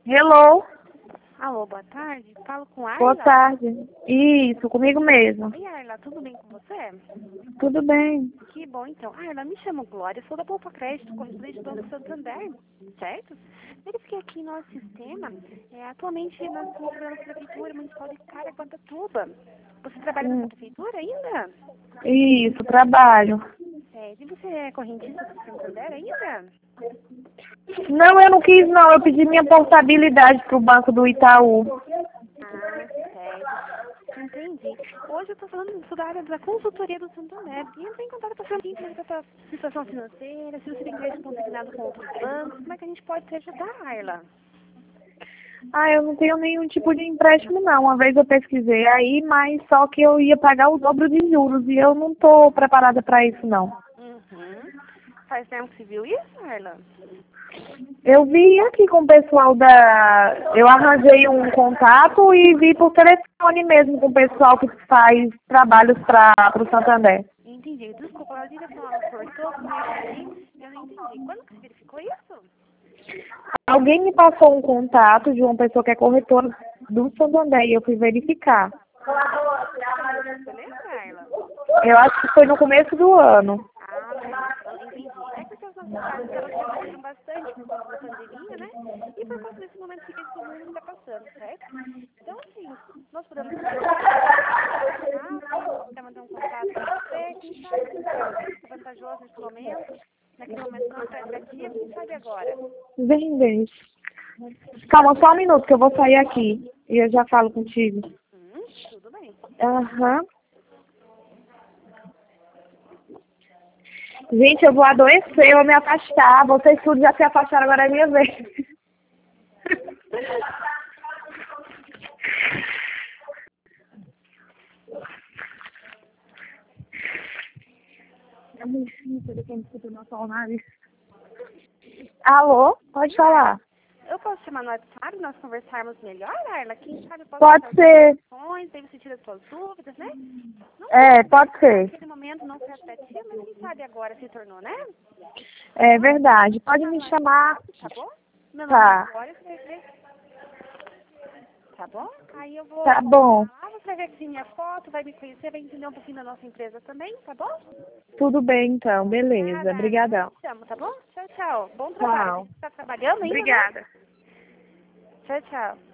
Hello, Alô, boa tarde. Falo com a boa Ayla. tarde. Isso, comigo mesmo. Oi, Ayla, tudo bem com você? Tudo bem. Que bom, então. Ayla, me chamo Glória, sou da Poupa Crédito, correspondente do Banco Santander, certo? Verifiquei aqui no nosso sistema, atualmente nós estamos trabalhando com a Prefeitura Municipal de Caraguatatuba. Você trabalha nessa prefeitura ainda? Isso, trabalho. E você é correntista do Santander ainda? Não, eu não quis não, eu pedi minha portabilidade pro Banco do Itaú. Ah, certo. Entendi. Hoje eu estou falando da área da consultoria do Santander. E entrei em contato para saber como é que está a sua situação financeira, se você tem crédito consignado com outros bancos, como é que a gente pode te ajudar, Ayla? Ah, eu não tenho nenhum tipo de empréstimo não. Uma vez eu pesquisei aí, mas só que eu ia pagar o dobro de juros e eu não tô preparada para isso não. Uhum. Faz tempo que você viu isso, Ayla? Eu vi aqui com o pessoal Eu arranjei um contato e vi por telefone mesmo com o pessoal que faz trabalhos para o Santander. Entendi. Desculpa, a ligação ela cortou, começo ali, eu não entendi. Quando que você verificou isso? Alguém me passou um contato de uma pessoa que é corretora do Santander e eu fui verificar. Você lembra, Ayla? Eu acho que foi no começo do ano. Ah, no começo, entendi. É porque as nossas casas elas reduziram bastante por conta da pandemia, né? E por conta desse momento que todo mundo está passando, certo? Então, assim, nós podemos fazer o quê? Quer manter um contato com você, quem sabe se for vantajoso nesse momento, naquele momento não foi atrativo, quem sabe agora? Vem, vem. Calma, só um minuto que eu vou sair aqui e eu já falo contigo. Tudo bem. Aham. Gente, eu vou adoecer, eu vou me afastar. Vocês tudo já se afastaram, agora é minha vez. Alô? Pode falar. Eu posso chamar no WhatsApp, nós conversarmos melhor, Ayla? Quem sabe eu posso Pode passar as ser. informações, daí você tira as suas dúvidas, né? Não É, pode ser. naquele momento não foi atrativo, mas quem sabe agora se tornou, né? É verdade. Pode me chamar. Tá bom? Meu nome é Tá. Glória, você vai ver. Tá bom? Aí eu vou Tá bom. lá, você vai ver aqui minha foto, vai me conhecer, vai entender um pouquinho da nossa empresa também, tá bom? Tudo bem, então. Beleza. Nada, depois eu Obrigadão. te chamo, tá bom? Tchau, tchau. Bom trabalho. Tchau. Você tá trabalhando ainda, né? Obrigada. Tchau, tchau.